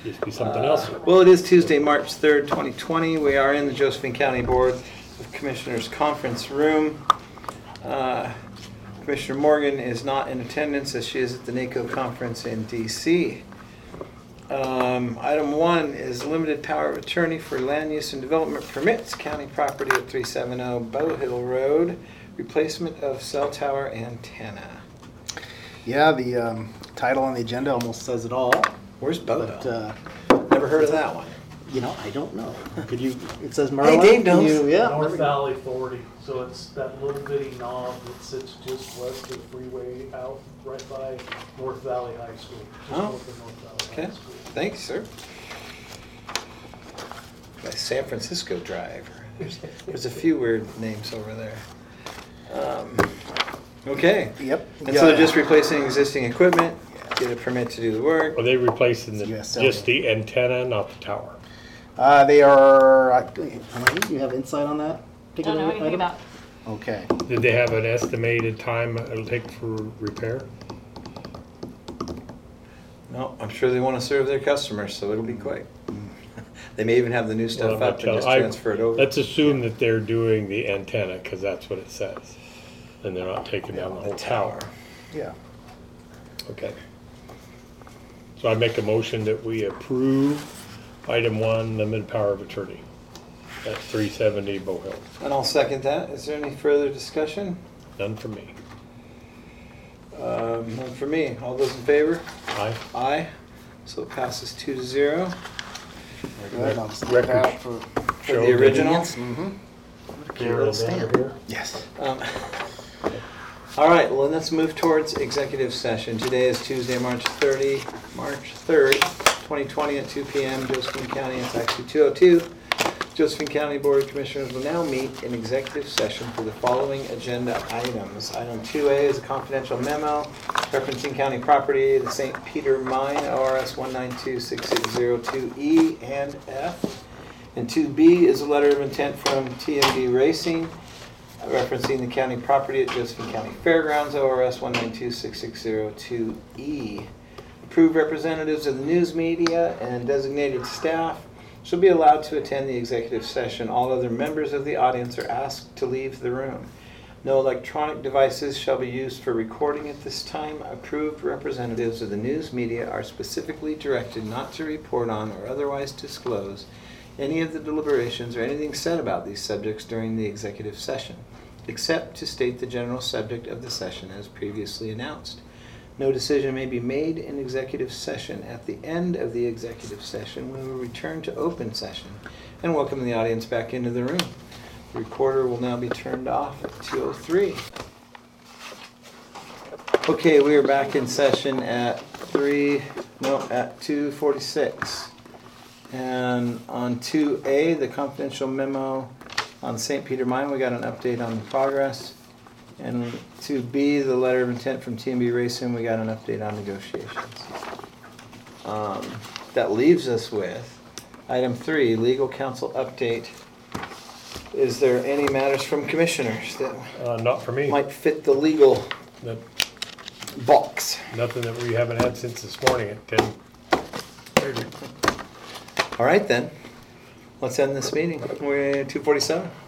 Just be something else. Well, it is Tuesday, March 3rd, 2020. We are in the Josephine County Board of Commissioners Conference Room. Commissioner Morgan is not in attendance as she is at the NACO conference in D.C. Item 1 is limited power of attorney for land use and development permits, county property at 370 Bow Hill Road, replacement of cell tower antenna. Yeah, the title on the agenda almost says it all. Where's Bow But, Hill? Never heard of that one. You know, I don't know. Could you? It says Merlin. Dave Can knows. you- yeah. North Valley 40, so it's that little bitty knob that sits just west of the freeway out right by North Valley High School. Just Oh. north of North Valley Okay, High School. thanks, sir. By San Francisco Drive. There's a few weird names over there. Okay. Yep. And so they're just replacing existing equipment, get a permit to do the work. Are they replacing Yes, just the antenna, not the tower? They are. Do you have insight on that? Don't know anything about. Okay. Did they have an estimated time it'll take for repair? No, I'm sure they want to serve their customers, so it'll be quick. They may even have the new stuff Well, up and just transfer it over. Let's assume that they're doing the antenna, because that's what it says. And they're not taking down the whole tower. Yeah. Okay. So I make a motion that we approve item 1, limited power of attorney at 370 Bow Hill. And I'll second that. Is there any further discussion? None for me. None for me. All those in favor? Aye. Aye. So it passes 2-0. Good. I'll just Record. that for For the original. Mm-hmm. Cute little stamp here. Yes. All right, well, let's move towards executive session. Today is Tuesday, March 3rd, 2020 at 2 p.m. Josephine County. It's actually 2:02. Josephine County Board of Commissioners will now meet in executive session for the following agenda items. Item 2A is a confidential memo referencing county property, the St. Peter Mine, ORS 1926602E and F. And 2B is a letter of intent from TMD Racing referencing the county property at Josephine County Fairgrounds, ORS 1926602E. Approved representatives of the news media and designated staff shall be allowed to attend the executive session. All other members of the audience are asked to leave the room. No electronic devices shall be used for recording at this time. Approved representatives of the news media are specifically directed not to report on or otherwise disclose any of the deliberations or anything said about these subjects during the executive session, except to state the general subject of the session as previously announced. No decision may be made in executive session. At the end of the executive session, we will return to open session and welcome the audience back into the room. The recorder will now be turned off at 2:03. Okay, we are back in session at 2:46. And on 2A, the confidential memo on St. Peter Mine, we got an update on the progress. And 2B, the letter of intent from TMB Racing, we got an update on negotiations. That leaves us with item 3, legal counsel update. Is there any matters from commissioners that Not for me. might fit the legal That- box? Nothing that we haven't had since this morning at 10:30. All right then, let's end this meeting. We're at 2:47.